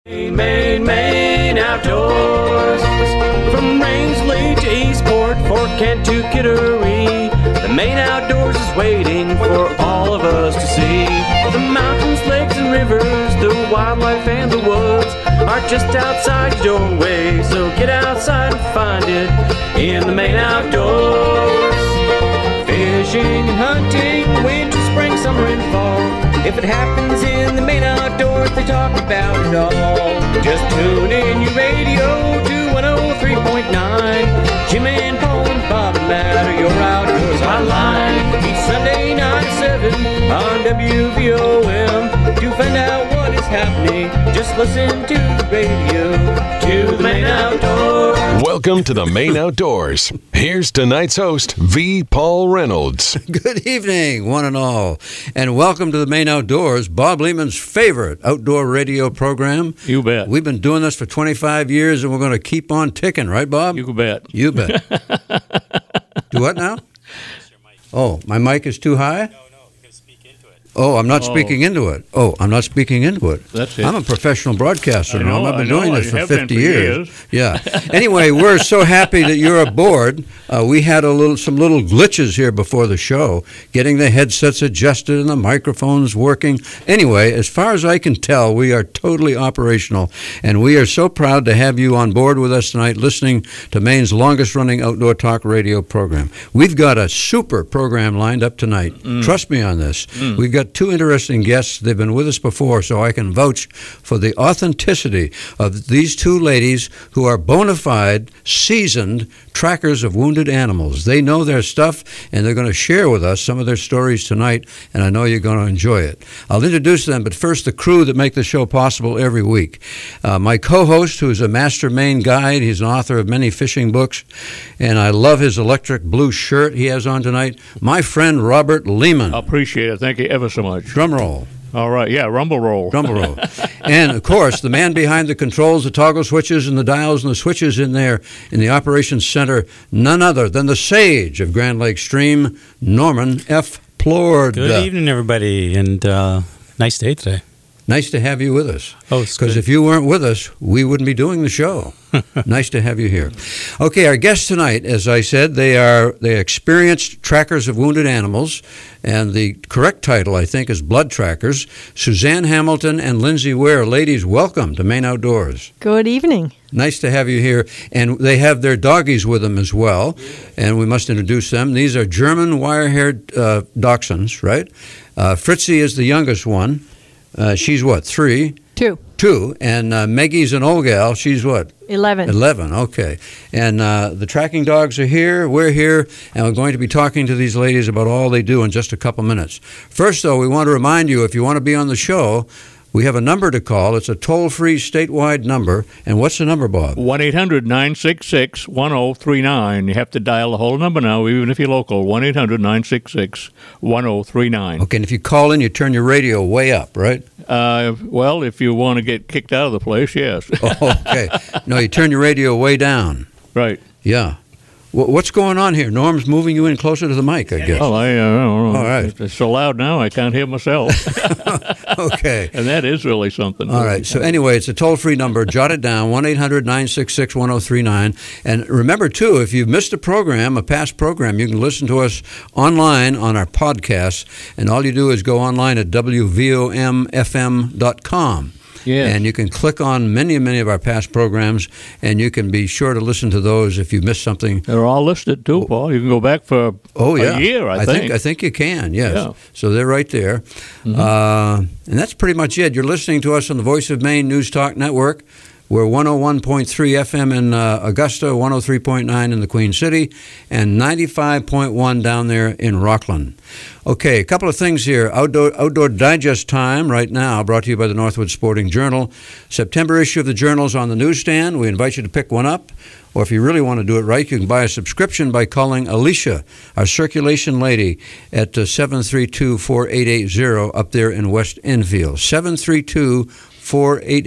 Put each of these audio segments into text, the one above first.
Maine Outdoors. From Rangeley to Eastport, Fort Kent to Kittery, the Maine Outdoors is waiting for all of us to see. The mountains, lakes, and rivers, the wildlife and the woods are just outside your doorway, so get outside and find it in the Maine Outdoors. Fishing and hunting, winter, spring, summer, and fall. If it happens in the Maine Outdoors, they talk about it all. Just tune in your radio to 103.9. Jim and Paul and Bob and Matt are your Outdoors Hotline. Each Sunday night at 7 on WVOM. To find out what is happening, just listen to the radio, to the Maine Outdoors. Welcome to the Maine Outdoors. Here's tonight's host, V. Paul Reynolds. Good evening, one and all, and welcome to the Maine Outdoors, Bob Lehman's favorite outdoor radio program. You bet. We've been doing this for 25 years, and we're going to keep on ticking, right, Bob? You bet. You bet. Do what now? Oh, my mic is too high? Oh, I'm not speaking into it. Oh, I'm not speaking into it. That's it. I'm a professional broadcaster, I I've been doing this for 50 years. Yeah. Anyway, we're so happy that you're aboard. We had some little glitches here before the show, getting the headsets adjusted and the microphones working. Anyway, as far as I can tell, we are totally operational, and we are so proud to have you on board with us tonight, listening to Maine's longest-running outdoor talk radio program. We've got a super program lined up tonight. Trust me on this. We've got two interesting guests. They've been with us before, so I can vouch for the authenticity of these two ladies who are bona fide, seasoned trackers of wounded animals. They know their stuff, and they're going to share with us some of their stories tonight, and I know you're going to enjoy it. I'll introduce them, but first the crew that make the show possible every week. My co-host, who is a master Maine guide, he's an author of many fishing books, and I love his electric blue shirt he has on tonight, my friend Robert Lehman. I appreciate it. Thank you ever so much. Drum roll. All right. Yeah, rumble roll. Rumble roll. And, of course, the man behind the controls, the toggle switches, and the dials and the switches in there in the operations center, none other than the sage of Grand Lake Stream, Norman F. Plord. Good evening, everybody, and nice day today. Nice to have you with us. Oh, it's because if you weren't with us, we wouldn't be doing the show. Nice to have you here. Okay, our guests tonight, as I said, they're experienced trackers of wounded animals, and the correct title, I think, is Blood Trackers. Suzanne Hamilton and Lindsay Ware. Ladies, welcome to Maine Outdoors. Good evening. Nice to have you here. And they have their doggies with them as well, and we must introduce them. These are German wire-haired dachshunds, right? Fritzy is the youngest one. She's what, 3? 2. And Maggie's an old gal. She's what? 11. 11, okay. And the tracking dogs are here. We're here. And we're going to be talking to these ladies about all they do in just a couple minutes. First, though, we want to remind you, if you want to be on the show, we have a number to call. It's a toll-free statewide number. And what's the number, Bob? 1-800-966-1039. You have to dial the whole number now, even if you're local. 1-800-966-1039. Okay, and if you call in, you turn your radio way up, right? Well, if you want to get kicked out of the place, yes. Oh, okay. No, you turn your radio way down. Right. Yeah. What's going on here? Norm's moving you in closer to the mic, I guess. Well, I don't know. All right. It's so loud now I can't hear myself. Okay. And that is really something. All right. So anyway, it's a toll-free number. Jot it down, 1-800-966-1039. And remember, too, if you've missed a past program, you can listen to us online on our podcast. And all you do is go online at WVOMFM.com. Yes. And you can click on many of our past programs, and you can be sure to listen to those if you missed something. They're all listed, too, Paul. You can go back for a year, I think. I think you can, yes. Yeah. So they're right there. Mm-hmm. And that's pretty much it. You're listening to us on the Voice of Maine News Talk Network. We're 101.3 FM in Augusta, 103.9 in the Queen City, and 95.1 down there in Rockland. Okay, a couple of things here. Outdoor Digest time right now, brought to you by the Northwood Sporting Journal. September issue of the Journal's on the newsstand. We invite you to pick one up. Or if you really want to do it right, you can buy a subscription by calling Alicia, our circulation lady, at 732-4880 up there in West Enfield.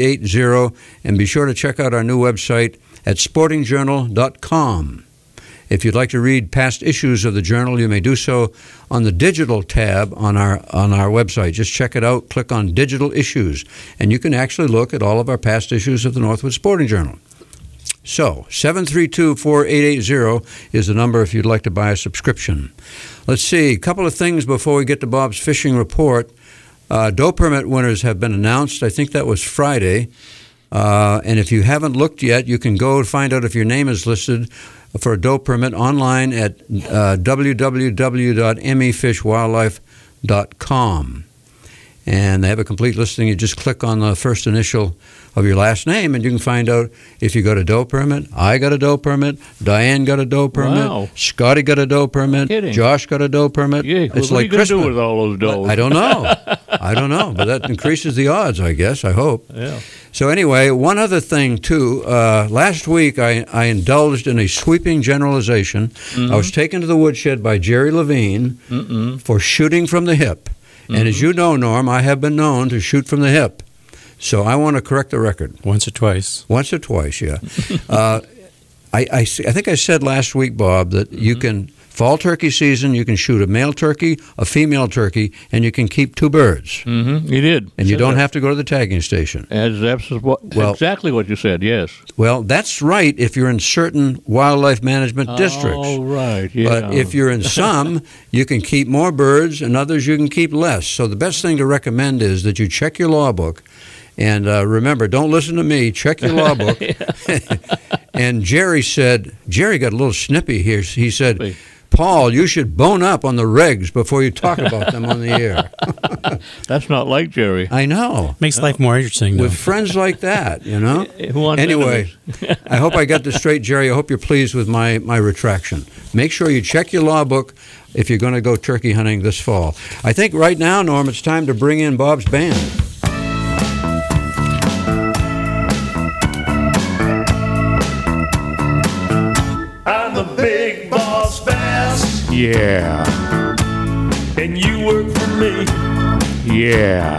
732-4880, and be sure to check out our new website at sportingjournal.com. If you'd like to read past issues of the Journal, you may do so on the digital tab on our website. Just check it out, click on Digital Issues, and you can actually look at all of our past issues of the Northwood Sporting Journal. So, 732-4880 is the number if you'd like to buy a subscription. Let's see, a couple of things before we get to Bob's fishing report. Doe permit winners have been announced. I think that was Friday. And if you haven't looked yet, you can go find out if your name is listed for a doe permit online at www.mefishwildlife.com. And they have a complete listing. You just click on the first initial of your last name, and you can find out if you got a doe permit. I got a doe permit. Diane got a doe permit. Wow. Scotty got a doe permit. Kidding. Josh got a doe permit. Yeah, it's what like are you going to Christmas. do with all those does? I don't know. But that increases the odds, I guess. I hope. Yeah. So anyway, one other thing, too. Last week, I indulged in a sweeping generalization. I was taken to the woodshed by Jerry Levine for shooting from the hip. And as you know, Norm, I have been known to shoot from the hip. So I want to correct the record. Once or twice. Once or twice, yeah. I think I said last week, Bob, that you can, fall turkey season, you can shoot a male turkey, a female turkey, and you can keep 2 birds. You did. And you don't have to go to the tagging station. That's exactly what you said, yes. Well, that's right if you're in certain wildlife management districts. Oh, right, yeah. But if you're in some, you can keep more birds, and others you can keep less. So the best thing to recommend is that you check your law book. And remember, don't listen to me. Check your law book. And Jerry got a little snippy here. He said, Paul, you should bone up on the regs before you talk about them on the air. That's not like Jerry. I know. Makes life more interesting, though. With friends like that, you know? Want anyway, I hope I got this straight, Jerry. I hope you're pleased with my retraction. Make sure you check your law book if you're going to go turkey hunting this fall. I think right now, Norm, it's time to bring in Bob's band. I'm the big boss bass, Yeah. and you work for me. Yeah.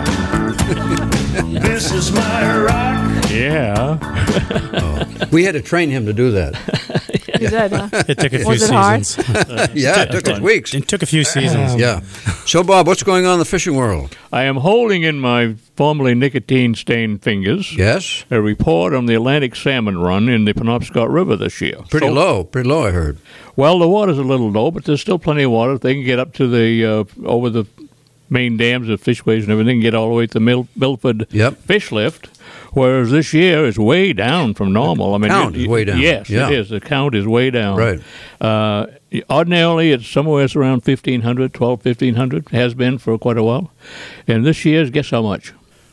This is my rock. Yeah. We had to train him to do that. You did, huh? It took a few Was it hard? seasons. Yeah, it took us weeks. It took a few seasons. Yeah. So, Bob, what's going on in the fishing world? I am holding in my formerly nicotine-stained fingers Yes? a report on the Atlantic salmon run in the Penobscot River this year. Pretty low, I heard. Well, the water's a little low, but there's still plenty of water. They can get up to the over the main dams, the fishways and everything, get all the way to Milford Fish Lift. Whereas this year is way down from normal. I mean, count is way down. Yes, yeah. it is. The count is way down. Right. Ordinarily, it's somewhere around 1,500 has been for quite a while. And this year's, guess how much?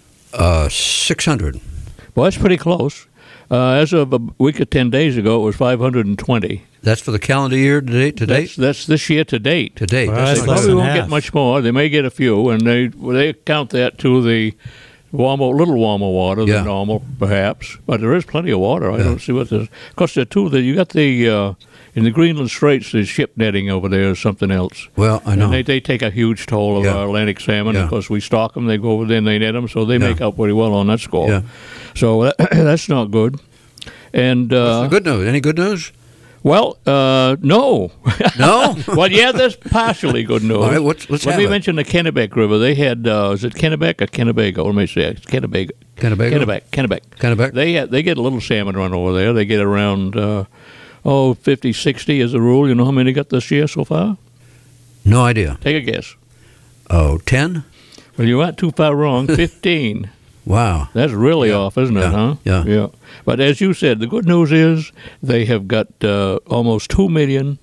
600. Well, that's pretty close. As of a week or 10 days ago, it was 520. That's for the calendar year to date? That's this year to date. To date. Well, That's that's not less Probably good. than won't half. get much more. They may get a few, and they count that to the little warmer water Yeah. than normal, perhaps. But there is plenty of water. I Yeah. don't see what there's. Of course, there too. You got the in the Greenland Straits. There's ship netting over there or something else. Well, I know. And they take a huge toll of Yeah. our Atlantic salmon. Yeah. Of course, we stock them. They go over there and they net them, so they Yeah. make out pretty well on that score. Yeah. So that's not good. And What's the good news? Any good news? well, no. No? Well, yeah, there's partially good news. All right, let's Let have me it. mention the Kennebec River. They had, is it Kennebec or Kennebago? Let me say it. Kennebago. Kennebago? Kennebec. Kennebec? They get a little salmon run over there. They get around, 50, 60 as a rule. You know how many they got this year so far? No idea. Take a guess. Oh, 10? Well, you aren't too far wrong. 15. Wow. That's really Yeah. off, isn't it, Yeah. huh? Yeah. But as you said, the good news is they have got almost 2 million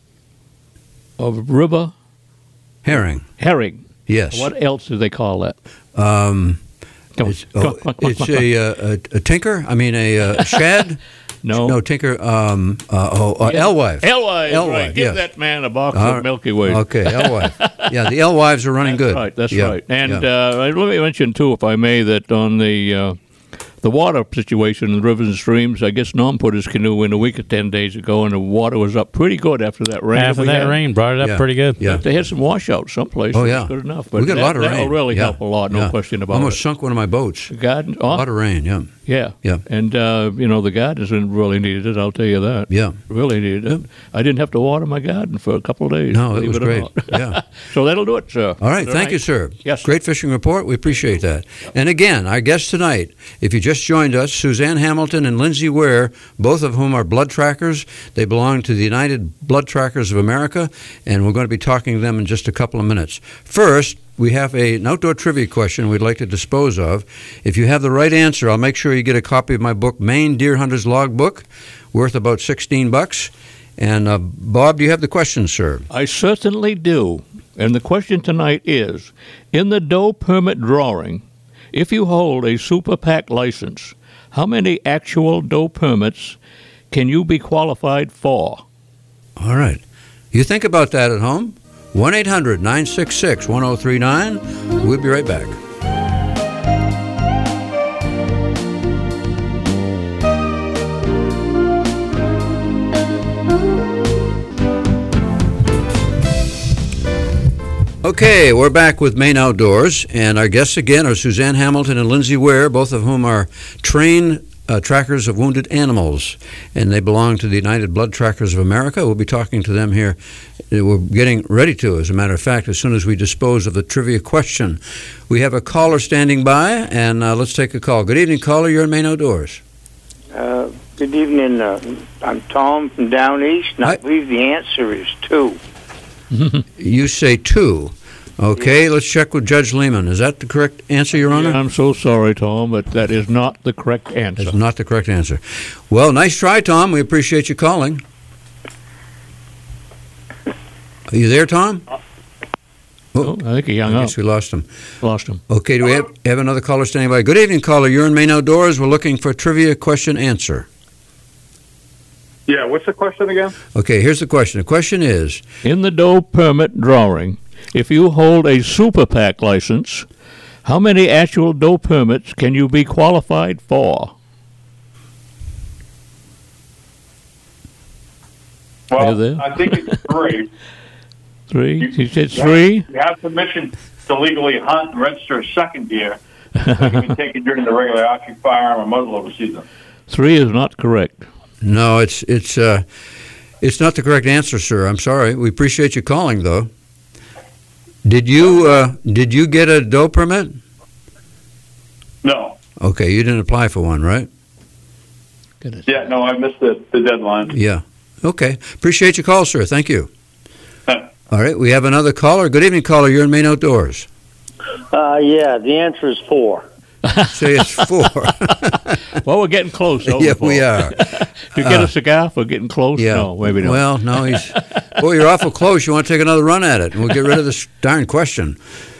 of river Herring. herring. Yes. What else do they call that? Come on, It's, come on, come on, it's come on. a tinker? I mean, a shad? No. No, tinker. Alewife. Alewives, Alewife, right. Give yes. that man a box All of Milky Way. Okay, alewife. Yeah, the alewives are running good. Right, that's Yeah, right. And yeah. let me mention, too, if I may, that on the the water situation in the rivers and streams. I guess Norm put his canoe in a week or 10 days ago, and the water was up pretty good after that rain. After that rain brought it up pretty good. Yeah. They had some washouts someplace. Oh, yeah. Good enough. But we got a lot of rain. That'll really help a lot, no question about Almost it. sunk one of my boats. The garden, A lot of rain, yeah. Yeah. Yeah. And, the gardens really needed it, I'll tell you that. Yeah. Really needed it. I didn't have to water my garden for a couple of days. No, it believe was or great. not. Yeah. So that'll do it, sir. All right. Thank you, sir. Yes. Great fishing report. We appreciate that. And again, our guests tonight, if you just joined us, Suzanne Hamilton and Lindsay Ware, both of whom are blood trackers. They belong to the United Blood Trackers of America, and we're going to be talking to them in just a couple of minutes. First, we have an outdoor trivia question we'd like to dispose of. If you have the right answer, I'll make sure you get a copy of my book, Maine Deer Hunter's Logbook, worth about $16. And Bob, do you have the question, sir? I certainly do. And the question tonight is, in the doe permit drawing, if you hold a Super PAC license, how many actual doe permits can you be qualified for? All right. You think about that at home. 1-800-966-1039. We'll be right back. Okay, we're back with Maine Outdoors, and our guests again are Suzanne Hamilton and Lindsay Ware, both of whom are trained trackers of wounded animals, and they belong to the United Blood Trackers of America. We'll be talking to them here. We're getting ready to, as a matter of fact, as soon as we dispose of the trivia question. We have a caller standing by, and let's take a call. Good evening, caller. You're in Maine Outdoors. Good evening. I'm Tom from Down East, and I believe the answer is 2. You say 2. Okay, let's check with Judge Lehman. Is that the correct answer, Your Honor? I'm so sorry, Tom, but that is not the correct answer. That's not the correct answer. Well, nice try, Tom. We appreciate you calling. Are you there, Tom? Oh, I think he hung I up. guess we lost him. Lost him. Okay, do we have another caller standing by? Good evening, caller. You're in Maine Outdoors. We're looking for a trivia question answer. Yeah, what's the question again? Okay, here's the question. The question is, in the doe permit drawing, if you hold a Super PAC license, how many actual doe permits can you be qualified for? Well, I think it's 3. 3? He said 3? You have permission to legally hunt and register a second deer. That can be taken during the regular archery, firearm, or muzzleloader season. 3 is not correct. no, it's not the correct answer, sir. I'm sorry. We appreciate you calling, though. Did you get a doe permit? No. Okay, you didn't apply for one, right? Yeah, no, I missed the deadline. Yeah. Okay. Appreciate your call, sir. Thank you. All right, we have another caller. Good evening, caller. You're in Maine Outdoors. Yeah, the answer is 4. Say it's 4. Well, we're getting close. Yeah, we are. You get a cigar for getting close? Yeah. No, maybe not. Well, no, boy, you're awful close. You want to take another run at it, and we'll get rid of this darn question.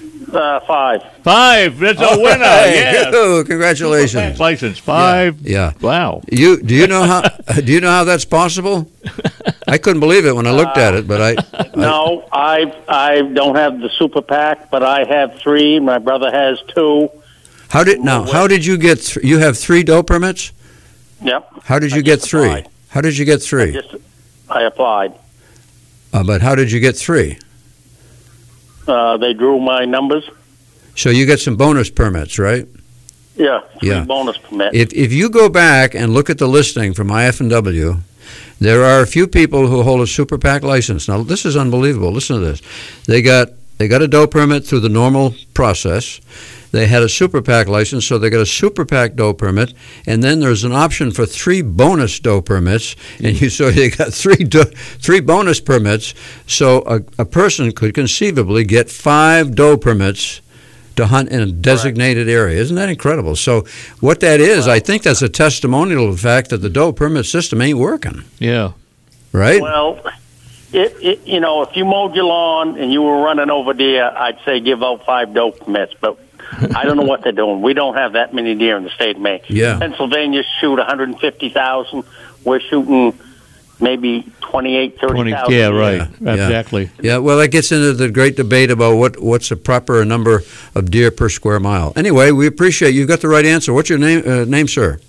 5. 5. That's a winner. Yes. Oh, congratulations. License 5. Yeah. Wow. Do you know how that's possible? I couldn't believe it when I looked at it, but No, I don't have the Super PAC, but I have 3. My brother has 2. How did you get? You have 3 doe permits? Yep. How did you get 3? Applied. How did you get 3? I applied. But how did you get 3? They drew my numbers. So you get some bonus permits, right? Yeah, 3 Yeah. bonus permits. If you go back and look at the listing from IF&W, there are a few people who hold a Super PAC license. Now, this is unbelievable. Listen to this. They got a doe permit through the normal process. They had a Super PAC license, so they got a Super PAC doe permit, and then there's an option for 3 bonus doe permits, and so they got 3 bonus permits. So a person could conceivably get 5 doe permits to hunt in a designated area. Isn't that incredible? So what that is, I think that's a testimonial of the fact that the doe permit system ain't working. Yeah. Right? Well, if you mowed your lawn and you were running over deer, I'd say give out 5 doe permits, but I don't know what they're doing. We don't have that many deer in the state of Maine. Yeah. Pennsylvania shoot 150,000. We're shooting maybe 28, 30,000. Yeah, right. Exactly. Yeah, well, that gets into the great debate about what's a proper number of deer per square mile. Anyway, we appreciate you've got the right answer. What's your name, sir?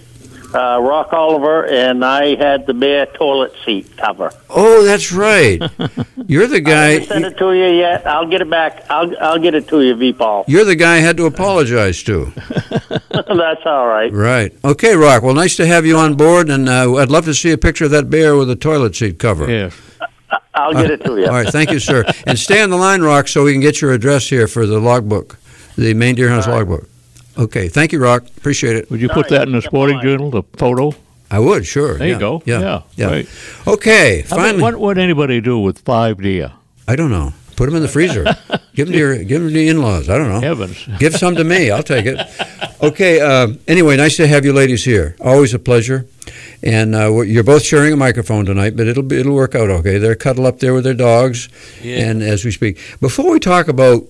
Rock Oliver, and I had the bear toilet seat cover. Oh, that's right. You're the guy. I haven't sent it to you yet. I'll get it back. I'll get it to you, V-Paul. You're the guy I had to apologize to. That's all right. Right. Okay, Rock. Well, nice to have you on board, and I'd love to see a picture of that bear with a toilet seat cover. Yeah. I'll get it to you. All right. Thank you, sir. And stay on the line, Rock, so we can get your address here for the logbook, the Maine Deer Hunters logbook. Okay. Thank you, Rock. Appreciate it. Would you put that in the sporting journal, the photo? I would, sure. There you go. Yeah. Right. Okay. Finally. What would anybody do with 5 deer? I don't know. Put them in the freezer. Give them to the in-laws. I don't know. Heavens. Give some to me. I'll take it. Okay. Anyway, nice to have you ladies here. Always a pleasure. And you're both sharing a microphone tonight, but it'll work out okay. They're cuddled up there with their dogs, and as we speak. Before we talk about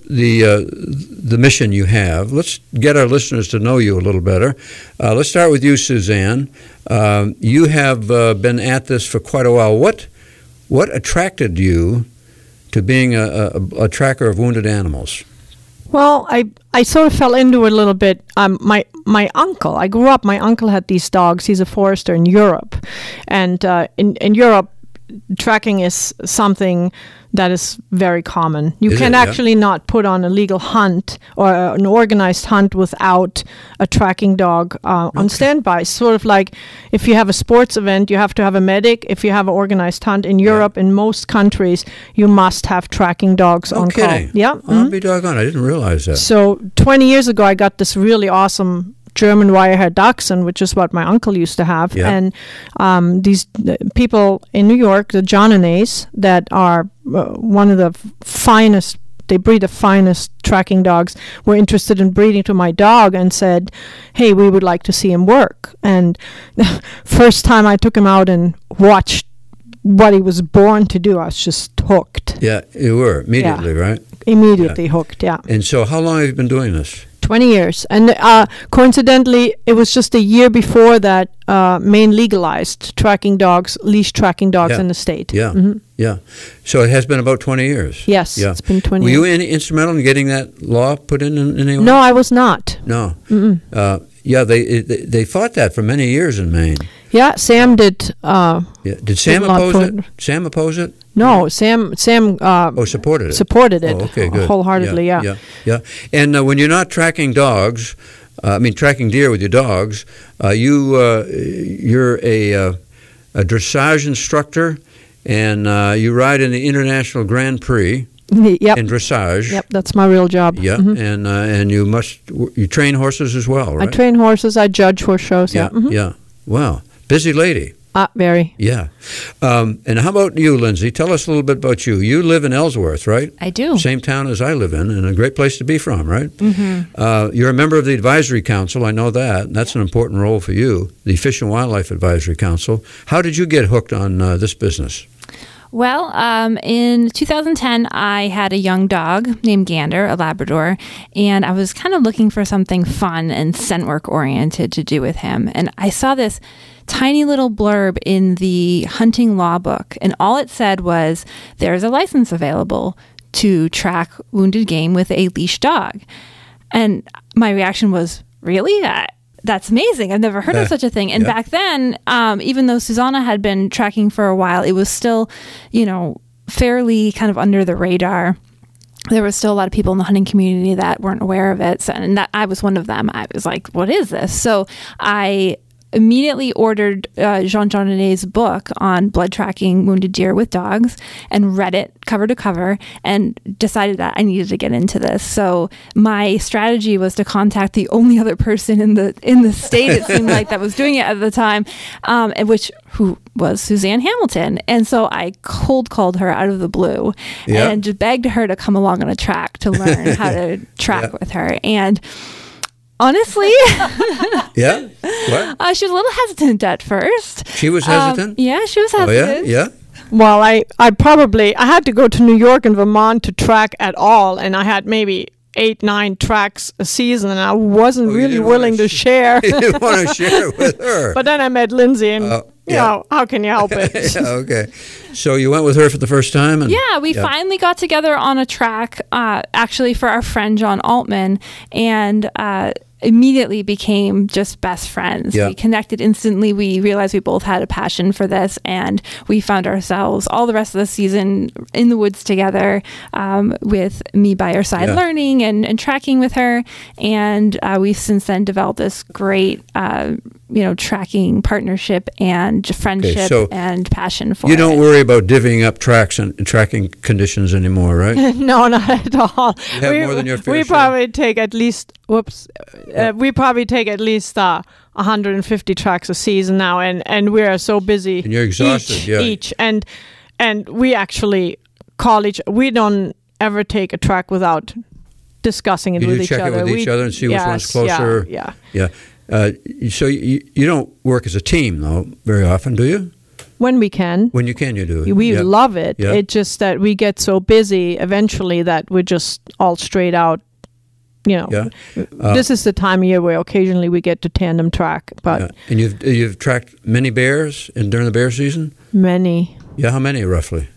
the mission you have, let's get our listeners to know you a little better. Let's start with you, Suzanne. You have been at this for quite a while. What attracted you to being a tracker of wounded animals? Well, I sort of fell into it a little bit. My uncle, I grew up, my uncle had these dogs. He's a forester in Europe. And in Europe, tracking is something that is very common. You can actually not put on a legal hunt or an organized hunt without a tracking dog on standby. Sort of like if you have a sports event, you have to have a medic. If you have an organized hunt in Europe, in most countries, you must have tracking dogs on call. Yeah. I'll be doggone. I didn't realize that. So 20 years ago, I got this really awesome German wire-haired dachshund, which is what my uncle used to have. Yeah. And these people in New York, the Johnnanays, that are one of the finest, they breed the finest tracking dogs, were interested in breeding to my dog and said, hey, we would like to see him work. And the first time I took him out and watched what he was born to do, I was just hooked. Yeah, you were immediately, right? Immediately hooked, yeah. And so how long have you been doing this? 20 years. And coincidentally, it was just a year before that Maine legalized tracking dogs, leash tracking dogs in the state. Yeah, yeah. So it has been about 20 years. Yes, it's been 20 years. Were you instrumental in getting that law put in any way? No, I was not. No. Yeah, they fought that for many years in Maine. Yeah, Sam did. Did Sam oppose it? Sam oppose it? No, Sam. Supported it. Supported it. Oh, okay, good. Wholeheartedly. Yeah. And when you're not tracking dogs, tracking deer with your dogs, you're a dressage instructor, and you ride in the International Grand Prix. Yep. In dressage. Yep, that's my real job. Yeah, and you train horses as well, right? I train horses. I judge horse shows. Yeah. Yeah. Wow, busy lady. Very. Yeah. And how about you, Lindsay? Tell us a little bit about you. You live in Ellsworth, right? I do. Same town as I live in, and a great place to be from, right? Mm-hmm. You're a member of the Advisory Council. I know that. That's an important role for you, the Fish and Wildlife Advisory Council. How did you get hooked on this business? Well, in 2010, I had a young dog named Gander, a Labrador, and I was kind of looking for something fun and scent work oriented to do with him. And I saw this tiny little blurb in the hunting law book, and all it said was, there's a license available to track wounded game with a leash dog. And my reaction was, really? That's amazing. I've never heard of such a thing. And back then, even though Susanna had been tracking for a while, it was still, fairly kind of under the radar. There was still a lot of people in the hunting community that weren't aware of it. And that I was one of them. I was like, what is this? So I immediately ordered Jean Johnnanay's book on blood tracking wounded deer with dogs and read it cover to cover and decided that I needed to get into this. So my strategy was to contact the only other person in the state, it seemed like, that was doing it at the time, who was Suzanne Hamilton. And so I cold called her out of the blue and just begged her to come along on a track to learn how to track with her. And honestly, what? She was a little hesitant at first. She was hesitant? Yeah, she was hesitant. Oh, yeah? Well, I had to go to New York and Vermont to track at all, and I had maybe 8-9 tracks a season, and I wasn't really willing to share. You didn't want to share with her. But then I met Lindsay, and how can you help it? Yeah, okay. So you went with her for the first time? And, we finally got together on a track, actually for our friend John Altman, and immediately became just best friends. Yeah. We connected instantly. We realized we both had a passion for this, and we found ourselves all the rest of the season in the woods together, with me by her side, learning and tracking with her. And we've since then developed this great, tracking partnership and friendship and passion for it. You don't worry about divvying up tracks and tracking conditions anymore, right? No, not at all. You have more than your fair we share. probably take at least, we probably take at least 150 tracks a season now, and we are so busy. And you're exhausted, each. And we actually we don't ever take a track without discussing it with each other. You check it with each other and see which one's closer. Yeah. So you don't work as a team, though, very often, do you? When we can. When you can, you do it. We love it. Yeah. It's just that we get so busy eventually that we're just all straight out. This is the time of year where occasionally we get to tandem track. But and you've tracked many bears during the bear season? Many. Yeah, how many roughly?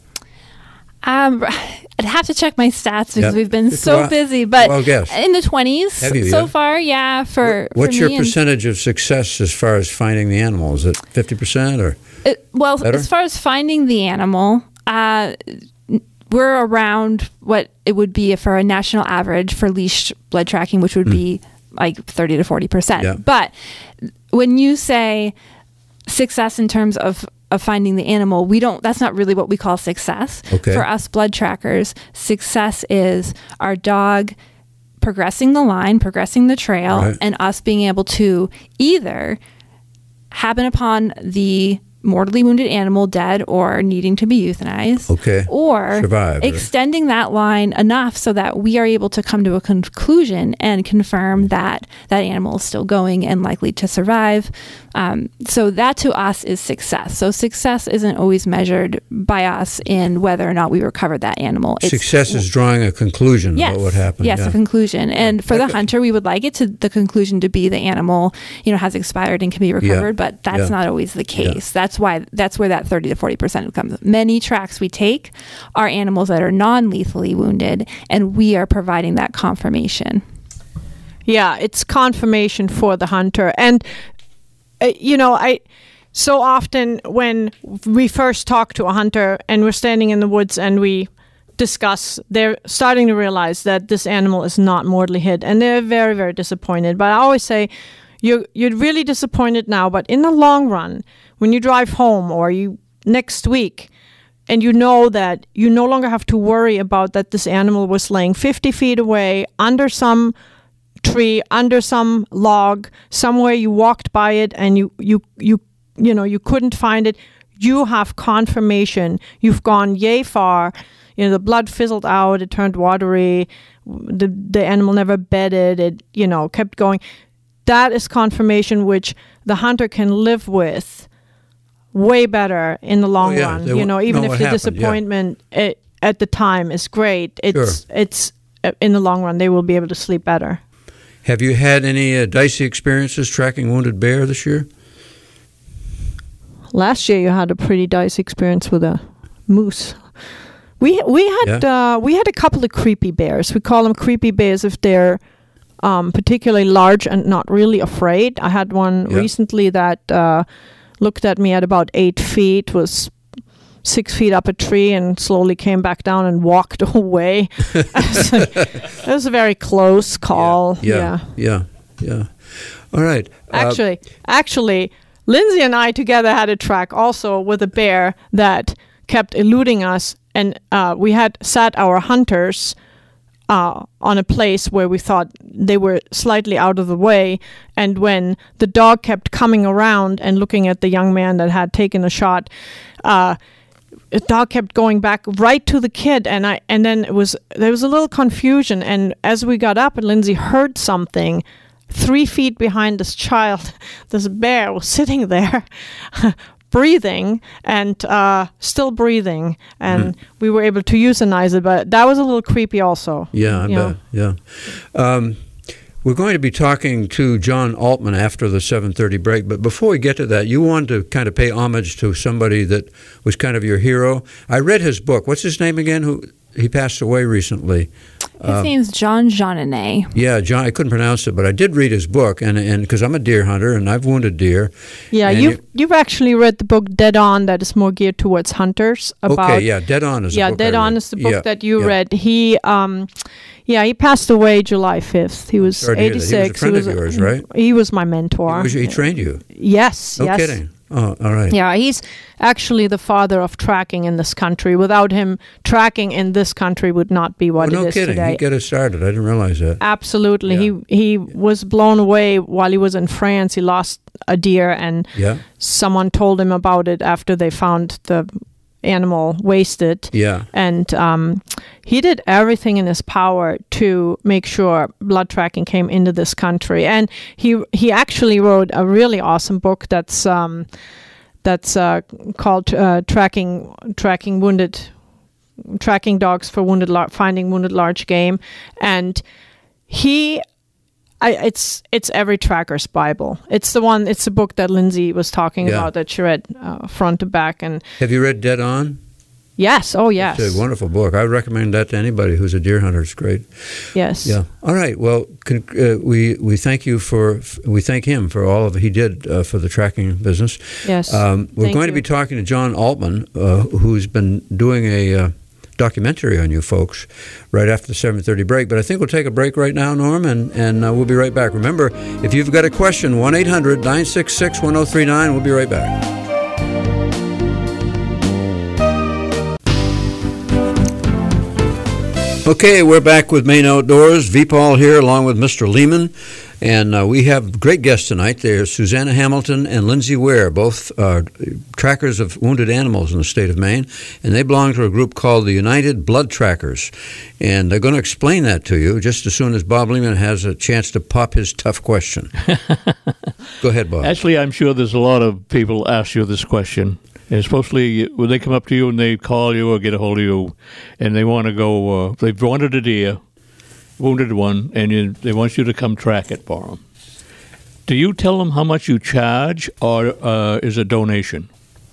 I'd have to check my stats because we've been so busy, but in the 20s so far, What's your percentage of success as far as finding the animal? Is it 50% or better? As far as finding the animal, we're around what it would be for a national average for leashed blood tracking, which would be like 30 to 40%. Yeah. But when you say success in terms of finding the animal, that's not really what we call success. Okay. For us blood trackers, success is our dog progressing the line, progressing the trail, and us being able to either happen upon the mortally wounded animal dead or needing to be euthanized, or survive, extending that line enough so that we are able to come to a conclusion and confirm that that animal is still going and likely to survive. So that to us is success. So success isn't always measured by us in whether or not we recovered that animal. Success is drawing a conclusion about what happened. Yes, a conclusion. And for the hunter, we would like the conclusion to be the animal, has expired and can be recovered, but that's not always the case. That's where that 30 to 40% comes. Many tracks we take are animals that are non-lethally wounded, and we are providing that confirmation. Yeah, it's confirmation for the hunter. And so often when we first talk to a hunter and we're standing in the woods and we discuss, they're starting to realize that this animal is not mortally hit, and they're very, very disappointed. But I always say, you're really disappointed now, but in the long run, when you drive home or next week, and you know that you no longer have to worry about that this animal was laying 50 feet away under some tree, under some log, somewhere you walked by it and you couldn't find it, you have confirmation. You've gone yay far. The blood fizzled out, it turned watery, the animal never bedded, it kept going. That is confirmation which the hunter can live with way better in the long run. Even if the disappointment at the time is great, it's in the long run they will be able to sleep better. Have you had any dicey experiences tracking wounded bear this year? Last year you had a pretty dicey experience with a moose. We had a couple of creepy bears. We call them creepy bears if they're particularly large and not really afraid. I had one recently that looked at me at about 8 feet, was 6 feet up a tree, and slowly came back down and walked away. It was a very close call. Yeah. All right. Actually, Lindsay and I together had a track also with a bear that kept eluding us, and we had sat our hunters on a place where we thought they were slightly out of the way, and when the dog kept coming around and looking at the young man that had taken a shot, the dog kept going back right to the kid, and then there was a little confusion, and as we got up and Lindsay heard something 3 feet behind this child, this bear was sitting there breathing and still breathing, and we were able to euthanize it, but that was a little creepy also. Yeah, I bet. Yeah. We're going to be talking to John Altman after the 7:30 break, but before we get to that, you wanted to kind of pay homage to somebody that was kind of your hero. I read his book. What's his name again? He passed away recently. His name's John Jeanninet. Yeah, John. I couldn't pronounce it, but I did read his book, and because I'm a deer hunter and I've wounded deer. Yeah, you've actually read the book Dead On, that is more geared towards hunters. Dead On is the book. Dead On is the book that you read. He passed away July 5th. He was 86. He was a friend of yours, right? He was my mentor. He trained you? Yes. No kidding. Oh, all right. Yeah, he's actually the father of tracking in this country. Without him, tracking in this country would not be what it is today. No kidding. He got it started. I didn't realize that. Absolutely. Yeah. He was blown away while he was in France. He lost a deer, and someone told him about it after they found the animal wasted. Yeah. And he did everything in his power to make sure blood tracking came into this country. And he actually wrote a really awesome book that's called Tracking Dogs for Finding Wounded Large Game. And it's every tracker's Bible. It's the book that Lindsay was talking about that she read front to back. And have you read Dead On? Yes. Oh, yes. It's a wonderful book. I would recommend that to anybody who's a deer hunter. It's great. Yes. Yeah. All right. Well, we thank him for all of he did for the tracking business. Yes. We're going to be talking to John Altman, who's been doing a documentary on you folks right after the 7:30 break. But I think we'll take a break right now, Norm, and we'll be right back. Remember, if you've got a question, 1-800-966-1039. We'll be right back. Okay, we're back with Maine Outdoors. V. Paul here along with Mr. Lehman. And we have great guests tonight. They're Susanna Hamilton and Lindsay Ware, both trackers of wounded animals in the state of Maine. And they belong to a group called the United Blood Trackers. And they're going to explain that to you just as soon as Bob Lehman has a chance to pop his tough question. Go ahead, Bob. Actually, I'm sure there's a lot of people ask you this question. And especially when they come up to you and they call you or get a hold of you and they want to go, they've wanted a deer, wounded one, and they want you to come track it for them. Do you tell them how much you charge, or is it donation?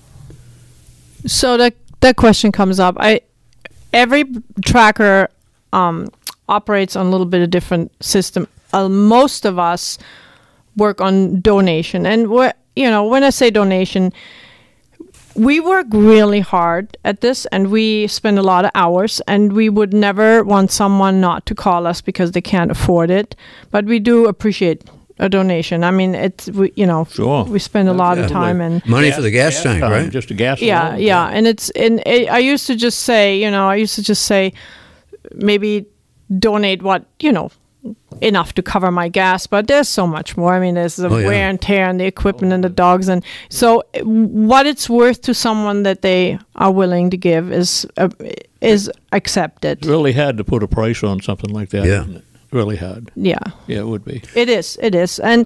So that question comes up. Every tracker operates on a little bit of different system. Most of us work on donation, and when I say donation, we work really hard at this, and we spend a lot of hours, and we would never want someone not to call us because they can't afford it. But we do appreciate a donation. I mean, sure. We spend a lot of time and money for the gas tank, right? Just a gas. Yeah. And I used to just say, maybe donate what enough to cover my gas, but there's so much more. I mean, there's the wear and tear and the equipment and the dogs, and so what it's worth to someone that they are willing to give is accepted. It's really hard to put a price on something like that. Yeah, isn't it? Really hard. Yeah, it would be. It is, and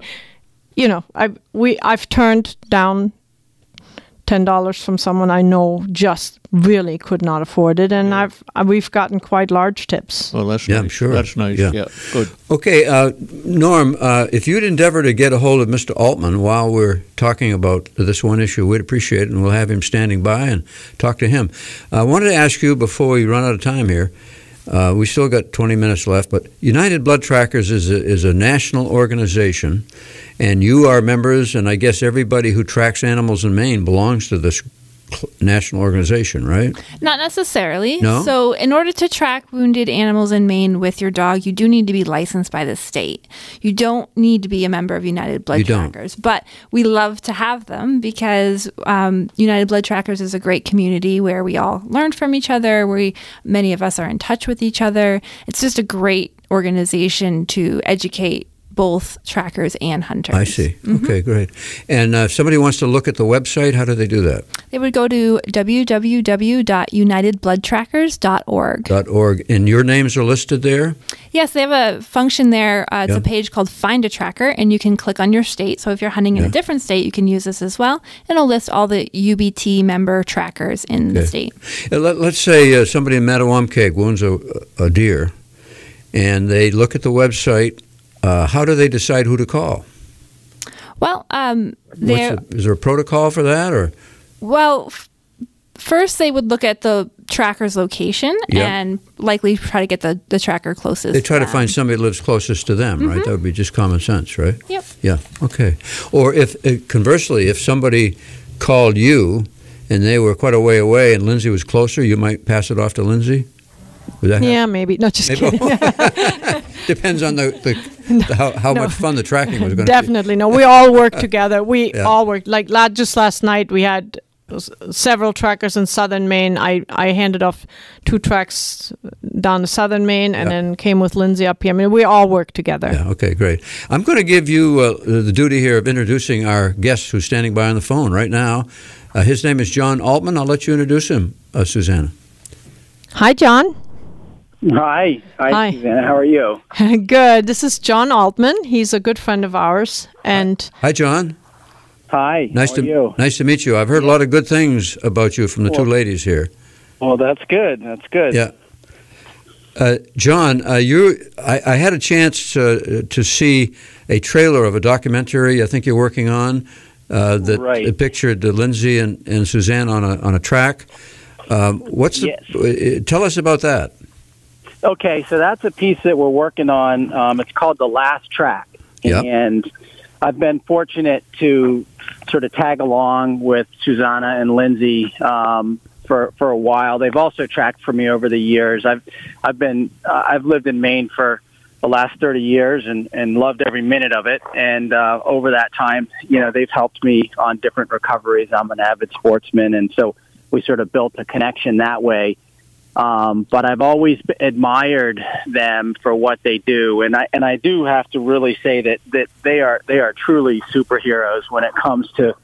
I've turned down $10 from someone I know just really could not afford it, and we've gotten quite large tips. Well, that's nice. I'm sure. That's nice. Yeah, good. Okay, Norm, if you'd endeavor to get a hold of Mr. Altman while we're talking about this one issue, we'd appreciate it, and we'll have him standing by and talk to him. I wanted to ask you before we run out of time here. We still got 20 minutes left, but United Blood Trackers is a national organization, and you are members, and I guess everybody who tracks animals in Maine belongs to this national organization, right? Not necessarily. No? So in order to track wounded animals in Maine with your dog, you do need to be licensed by the state. You don't need to be a member of United Blood Trackers. But we love to have them because United Blood Trackers is a great community where we all learn from each other. Many of us are in touch with each other. It's just a great organization to educate both trackers and hunters. I see. Mm-hmm. Okay, great. And if somebody wants to look at the website, how do they do that? They would go to www.unitedbloodtrackers.org. And your names are listed there? Yes, they have a function there. It's a page called Find a Tracker, and you can click on your state. So if you're hunting in a different state, you can use this as well. And it'll list all the UBT member trackers in the state. Let's say somebody in Mattawamkeag wounds a deer, and they look at the website. how do they decide who to call? Well, is there a protocol for that, or? Well, first they would look at the tracker's location and likely try to get the tracker closest. They try to find somebody that lives closest to them, right? That would be just common sense, right? Yep. Yeah. Okay. Or if conversely, if somebody called you and they were quite a way away and Lindsay was closer, you might pass it off to Lindsay? Would that happen? Maybe. No, just kidding. Depends on how much fun the tracking was going to be. Definitely. No, we all work together. We all work. Like just last night, we had several trackers in southern Maine. I handed off 2 tracks down to southern Maine and then came with Lindsay up here. I mean, we all work together. Yeah, okay, great. I'm going to give you the duty here of introducing our guest who's standing by on the phone right now. His name is John Altman. I'll let you introduce him, Susanna. Hi, John. Hi, Susanna. How are you? Good. This is John Altman. He's a good friend of ours. And hi, John. Hi. Nice to meet you. I've heard a lot of good things about you from the 2 ladies here. Well, that's good. That's good. Yeah. John, I had a chance to see a trailer of a documentary I think you're working on that pictured Lindsay and Suzanne on a track. Tell us about that. Okay, so that's a piece that we're working on. It's called The Last Track. Yep. And I've been fortunate to sort of tag along with Susanna and Lindsay for a while. They've also tracked for me over the years. I've lived in Maine for the last 30 years and loved every minute of it. And over that time, they've helped me on different recoveries. I'm an avid sportsman, and so we sort of built a connection that way. But I've always admired them for what they do, and I do have to really say that they are truly superheroes when it comes to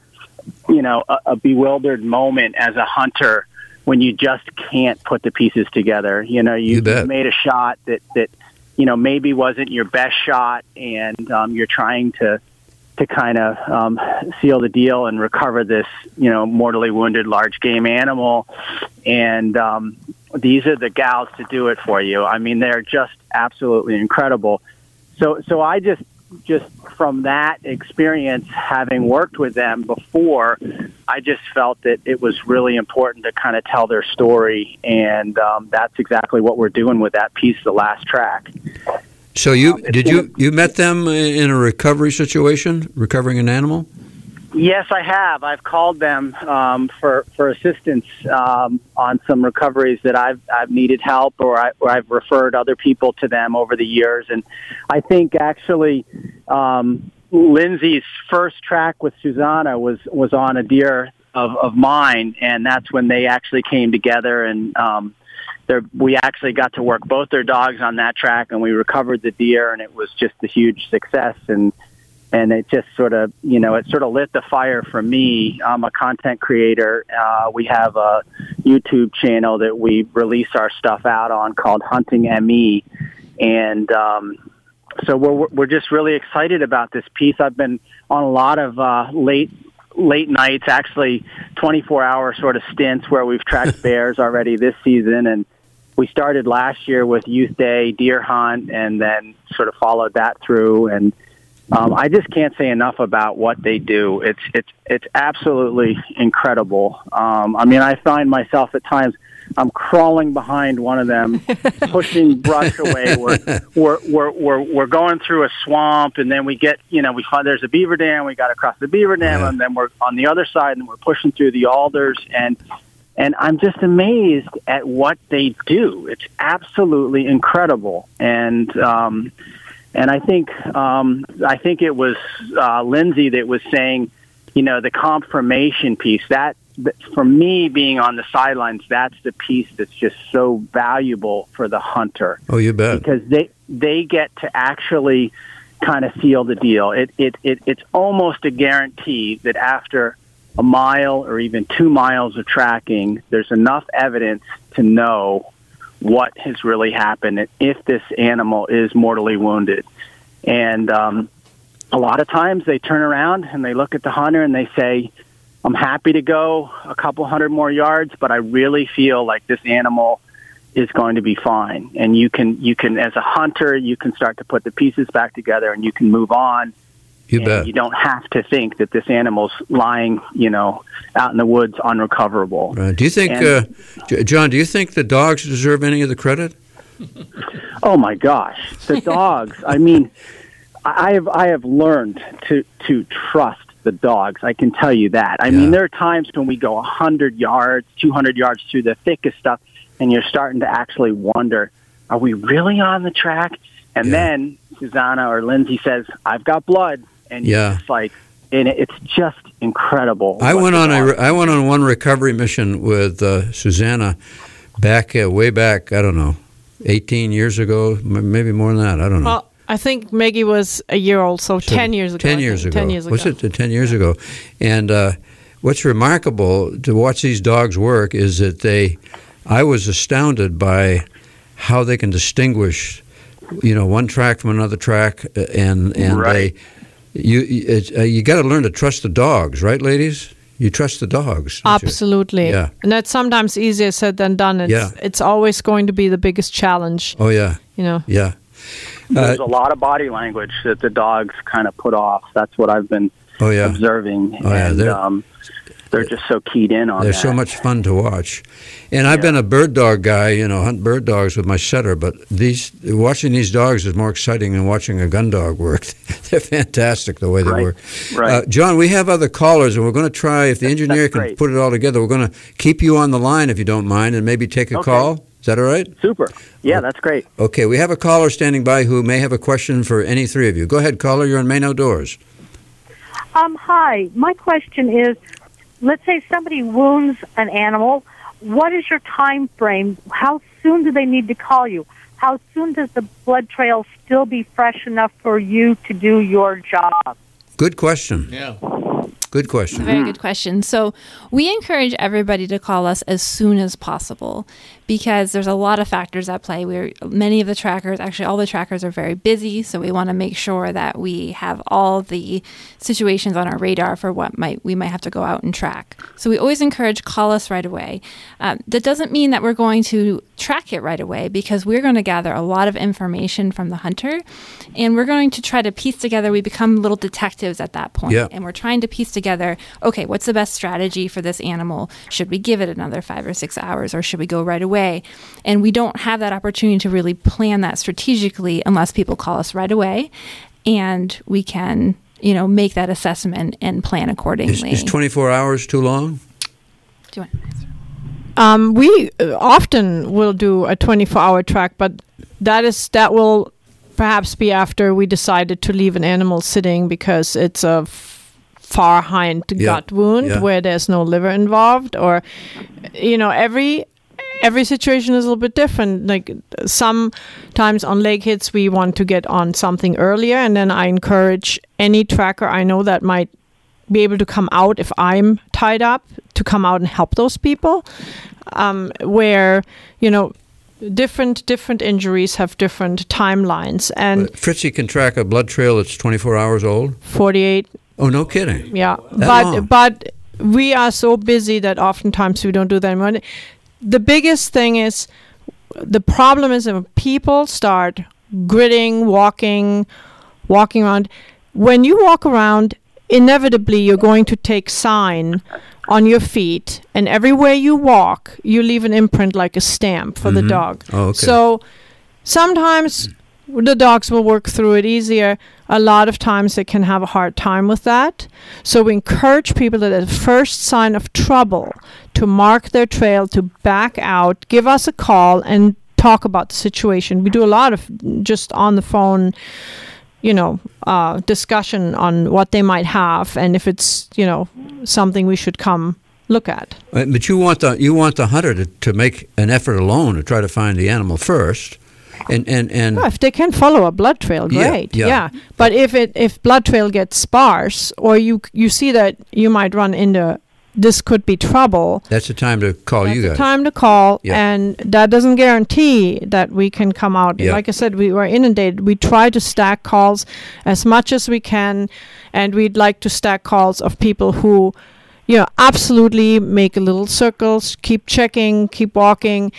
a bewildered moment as a hunter when you just can't put the pieces together. You made a shot that maybe wasn't your best shot, and you're trying to kind of seal the deal and recover this mortally wounded large game animal, and these are the gals to do it for you. I mean, they're just absolutely incredible. So I just from that experience, having worked with them before, I just felt that it was really important to kind of tell their story, and that's exactly what we're doing with that piece, The Last Track. So you met them in a recovery situation, recovering an animal? Yes, I have. I've called them for assistance on some recoveries that I've needed help, or I've referred other people to them over the years. And I think actually Lindsay's first track with Susanna was on a deer of mine, and that's when they actually came together, and we actually got to work both their dogs on that track, and we recovered the deer, and it was just a huge success. And it just sort of, it sort of lit the fire for me. I'm a content creator. We have a YouTube channel that we release our stuff out on called Hunting ME. And so we're just really excited about this piece. I've been on a lot of late nights, actually 24-hour sort of stints where we've tracked bears already this season. And we started last year with Youth Day deer hunt, and then sort of followed that through. And I just can't say enough about what they do. It's absolutely incredible. I mean, I find myself at times I'm crawling behind one of them, pushing brush away. We're going through a swamp, and then we get we find there's a beaver dam. We got to cross the beaver dam, and then we're on the other side, and we're pushing through the alders, and I'm just amazed at what they do. It's absolutely incredible, and I think it was Lindsay that was saying, the confirmation piece. That for me, being on the sidelines, that's the piece that's just so valuable for the hunter. Oh, you bet. Because they get to actually kind of seal the deal. It's almost a guarantee that after a mile or even 2 miles of tracking, there's enough evidence to know what has really happened if this animal is mortally wounded. And a lot of times they turn around and they look at the hunter and they say, I'm happy to go a couple hundred more yards, but I really feel like this animal is going to be fine. And you can as a hunter, you can start to put the pieces back together and you can move on. You bet. You don't have to think that this animal's lying, out in the woods unrecoverable. Right. Do you think, John, do you think the dogs deserve any of the credit? Oh my gosh, the dogs. I mean, I have learned to trust the dogs. I can tell you that. I mean, there are times when we go 100 yards, 200 yards through the thickest stuff, and you're starting to actually wonder, are we really on the track? And then Susanna or Lindsay says, I've got blood. And you're just like, and it's just incredible. I went on one recovery mission with Susanna way back, I don't know, 18 years ago, maybe more than that. I don't know. Well, I think Maggie was a year old, so 10 years ago. 10 years ago. 10 years ago. Was it 10 years ago? And what's remarkable to watch these dogs work is that I was astounded by how they can distinguish, one track from another track, and right. You got to learn to trust the dogs, right, ladies? You trust the dogs. Absolutely. Yeah. And that's sometimes easier said than done. It's always going to be the biggest challenge. Oh, yeah. Yeah. There's a lot of body language that the dogs kind of put off. That's what I've been observing. Oh, yeah. And they're just so keyed in on that. They're so much fun to watch. And I've been a bird dog guy, hunt bird dogs with my setter, but watching these dogs is more exciting than watching a gun dog work. They're fantastic the way they work. Right. John, we have other callers, and we're going to try, if the engineer can put it all together, we're going to keep you on the line if you don't mind, and maybe take a call. Is that all right? Super. Yeah, that's great. Okay, we have a caller standing by who may have a question for any three of you. Go ahead, caller. You're on Maine Outdoors. Hi. My question is, let's say somebody wounds an animal. What is your time frame? How soon do they need to call you? How soon does the blood trail still be fresh enough for you to do your job? Good question. Yeah. Good question. It's a very good question. So we encourage everybody to call us as soon as possible because there's a lot of factors at play. Many of the trackers, actually all the trackers are very busy, so we want to make sure that we have all the situations on our radar for what we might have to go out and track. So we always encourage call us right away. That doesn't mean that we're going to track it right away because we're going to gather a lot of information from the hunter and we're going to try to piece together. We become little detectives at that point, and we're trying to piece together, okay, what's the best strategy for this animal? Should we give it another 5 or 6 hours or should we go right away? And we don't have that opportunity to really plan that strategically unless people call us right away and we can, make that assessment and plan accordingly. Is 24 hours too long? Do you want to answer? We often will do a 24-hour track, but that will perhaps be after we decided to leave an animal sitting because it's a far hind gut wound where there's no liver involved, or every situation is a little bit different. Like sometimes on leg hits we want to get on something earlier, and then I encourage any tracker I know that might be able to come out if I'm tied up to come out and help those people. Where different injuries have different timelines, and Fritzy can track a blood trail that's 24 hours old. 48. Oh, no kidding. Yeah, long. but we are so busy that oftentimes we don't do that anymore. The biggest thing is, the problem is when people start gritting, walking around. When you walk around, inevitably you're going to take sign on your feet, and everywhere you walk, you leave an imprint like a stamp for the dog. Oh, okay. So sometimes the dogs will work through it easier. A lot of times they can have a hard time with that. So we encourage people that at the first sign of trouble to mark their trail, to back out, give us a call, and talk about the situation. We do a lot of just on the phone, discussion on what they might have, and if it's, something we should come look at. But you want the hunter to make an effort alone to try to find the animal first. And well, if they can follow a blood trail, great. Yeah. But if blood trail gets sparse, or you see that you might run into this could be trouble, that's the time to call you guys. That's the time to call, and that doesn't guarantee that we can come out. Like I said, we were inundated. We try to stack calls as much as we can, and we'd like to stack calls of people who, absolutely make a little circles, keep checking, keep walking.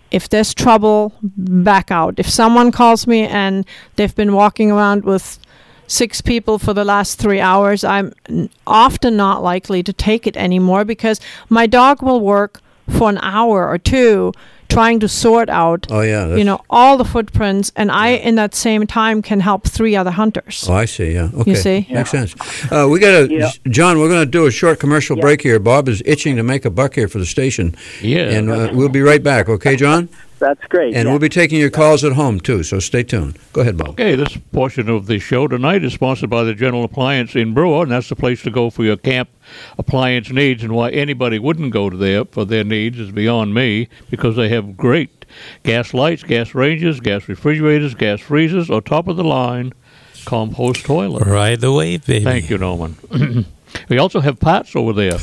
if there's trouble, back out. If someone calls me and they've been walking around with 6 people for the last 3 hours, I'm often not likely to take it anymore, because my dog will work for an hour or 2 trying to sort out, all the footprints, and I, in that same time, can help 3 other hunters. Oh, I see. Yeah. Okay. You see? Makes sense. We got John. We're going to do a short commercial break here. Bob is itching to make a buck here for the station. Yeah. And we'll be right back. Okay, John? That's great. And we'll be taking your calls at home, too, so stay tuned. Go ahead, Bob. Okay, this portion of the show tonight is sponsored by the General Appliance in Brewer, and that's the place to go for your camp appliance needs. And why anybody wouldn't go to there for their needs is beyond me, because they have great gas lights, gas ranges, gas refrigerators, gas freezers, or top-of-the-line compost toilet. Right away, baby. Thank you, Norman. We also have parts over there.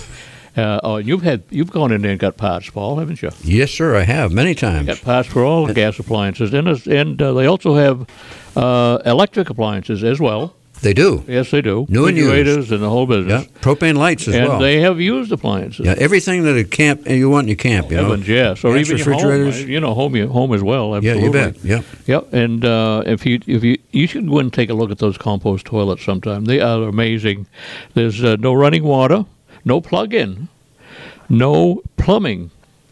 You've gone in there and got parts, Paul, haven't you? Yes, sir, I have, many times. Got parts for all the gas appliances, and they also have electric appliances as well. They do. Yes, they do. New and refrigerators and the whole business. Yeah, propane lights as well. And they have used appliances. Yeah, everything that a camp you want in your camp. Heavens, yes. Or gas even refrigerators. Your home, home as well. Absolutely. Yeah, you bet. Yeah. Yep. And if you should go and take a look at those compost toilets sometime. They are amazing. There's no running water, no plug-in, no plumbing,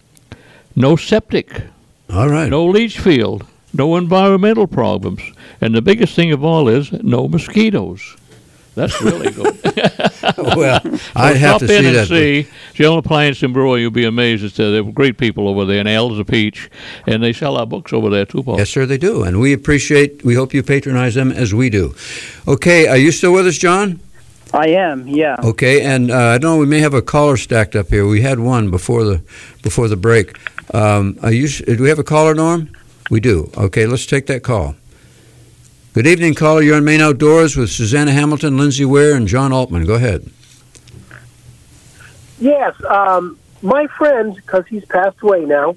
no septic. All right. No leach field, no environmental problems, and the biggest thing of all is no mosquitoes. That's really good. Well, I'd have to see that. See General Appliance in Brewer. You'll be amazed. They're great people over there, and Al's a peach, and they sell our books over there too, Paul. Yes, sir, they do, and we hope you patronize them as we do. Okay, are you still with us, John? I am, yeah. Okay, and I don't know, we may have a caller stacked up here. We had one before the break. Do we have a caller, Norm? We do. Okay, let's take that call. Good evening, caller. You're on Maine Outdoors with Susanna Hamilton, Lindsay Ware, and John Altman. Go ahead. Yes, my friend, because he's passed away now,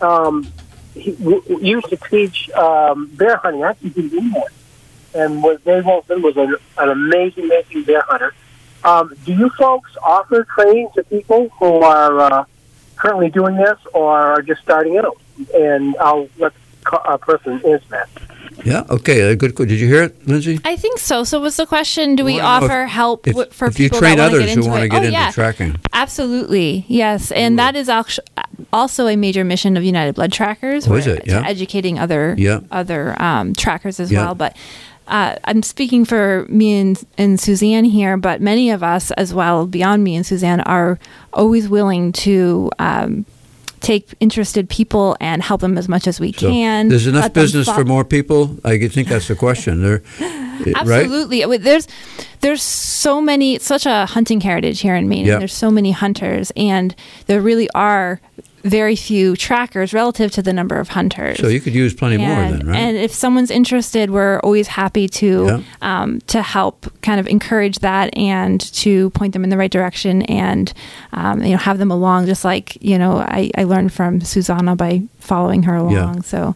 he used to teach bear hunting. Actually, he did one. And Dave Olson was an amazing bear hunter. Do you folks offer training to people who are currently doing this or are just starting out? And I'll let a person answer that. Yeah, okay. Good. Did you hear it, Lindsay? I think so. So was the question, do we offer help for if you people train that others who want to get into yeah. tracking? Absolutely, yes. And that is also a major mission of United Blood Trackers. Is it? Yeah. Educating other trackers as well. But I'm speaking for me and Suzanne here, but many of us as well, beyond me and Suzanne, are always willing to take interested people and help them as much as we can. There's enough business for more people? I think that's the question. Absolutely. Right? There's so many, such a hunting heritage here in Maine. Yep. And there's so many hunters, and there really are very few trackers relative to the number of hunters. So you could use plenty more then, right? And if someone's interested, we're always happy to help kind of encourage that and to point them in the right direction and have them along, just like I learned from Susanna by following her along. Yeah. So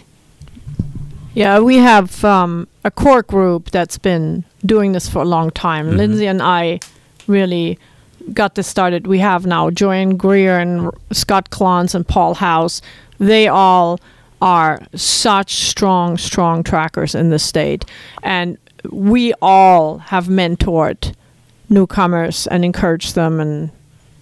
yeah, we have a core group that's been doing this for a long time. Mm-hmm. Lindsay and I really got this started. We have now Joanne Greer and Scott Clons and Paul House. They all are such strong trackers in the state. And we all have mentored newcomers and encouraged them. And,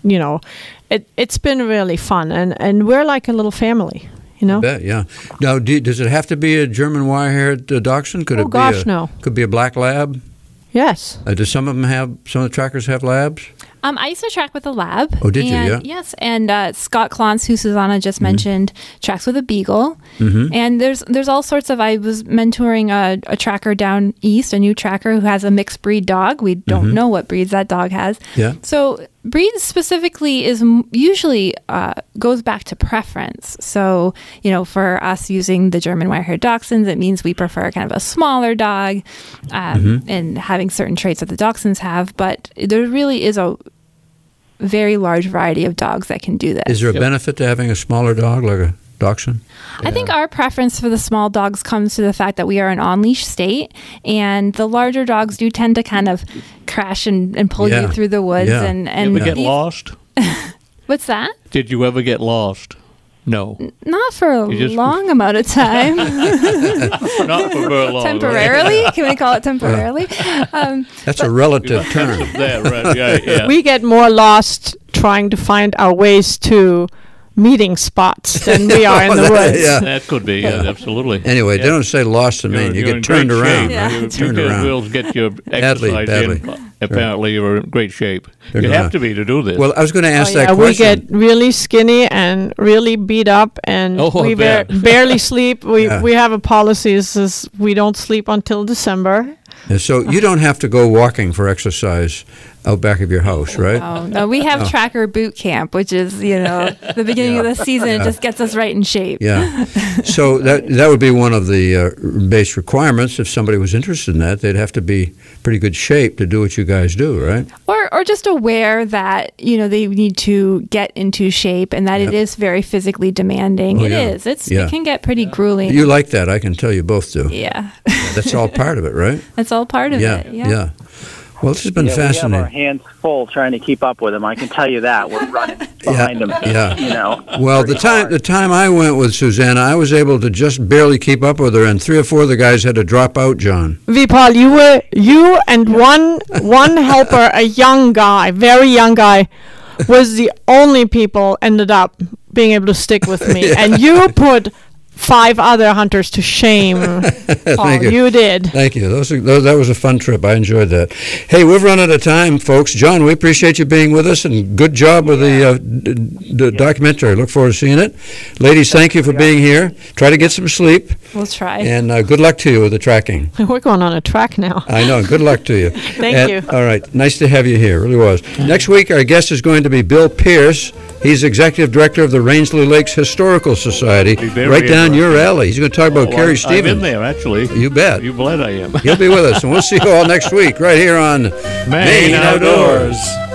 it's been really fun. And we're like a little family, I bet, yeah. Now, does it have to be a German wire-haired dachshund? Could no. Could be a black lab? Yes. Do some of the trackers have labs? I used to track with a lab. Oh, did you? Yeah. Yes, and Scott Clons, who Susanna just mentioned, tracks with a beagle. Mm-hmm. And there's all sorts of. I was mentoring a tracker down east, a new tracker who has a mixed breed dog. We don't know what breeds that dog has. Yeah. So breeds specifically is usually goes back to preference. So for us using the German wire-haired dachshunds, it means we prefer kind of a smaller dog, and having certain traits that the dachshunds have. But there really is a very large variety of dogs that can do this. Is there a benefit to having a smaller dog like a dachshund? I think our preference for the small dogs comes to the fact that we are an on-leash state, and the larger dogs do tend to kind of crash and pull you through the woods. And you ever get lost? What's that? Did you ever get lost? No. Not for a long amount of time. Not for very long. Temporarily? Can we call it temporarily? That's a relative term. Yeah. We get more lost trying to find our ways to meeting spots than we are in the woods. That could be, absolutely. Anyway, they don't say lost in Maine. You get turned around. Turned around. We'll get your exercise in. Apparently, you're in great shape. You have to be to do this. Well, I was going to ask that question. We get really skinny and really beat up, and we barely sleep. We have a policy that says we don't sleep until December. So you don't have to go walking for exercise out back of your house, right? Oh, no, we have Tracker Boot Camp, which is, the beginning of the season. It just gets us right in shape. Yeah. So that would be one of the base requirements. If somebody was interested in that, they'd have to be pretty good shape to do what you guys do, right? Or just aware that, they need to get into shape and that it is very physically demanding. It is. It can get pretty grueling. You like that. I can tell you both do. Yeah. That's all part of it, right? That's all part of it. Yeah. Well, this has been fascinating. We have our hands full trying to keep up with them. I can tell you that. We're running behind them. Yeah. Well, the time I went with Susanna, I was able to just barely keep up with her, and 3 or 4 of the guys had to drop out, John. Vipal, you and one helper, a young guy, very young guy, was the only people ended up being able to stick with me. And you put 5 other hunters to shame. Thank you. You did. Thank you. That was a fun trip. I enjoyed that. Hey, we've run out of time, folks. John, we appreciate you being with us, and good job with the documentary. Look forward to seeing it. Ladies, thank you for being here. Try to get some sleep. We'll try. And good luck to you with the tracking. We're going on a track now. I know. Good luck to you. Thank you. All right. Nice to have you here. Really was. Next week, our guest is going to be Bill Pierce. He's Executive Director of the Rangeley Lakes Historical Society. Right down your alley. He's going to talk about Carrie Stevens. I'm in there, actually. You bet. You bet I am. He'll be with us, and we'll see you all next week right here on Maine Outdoors.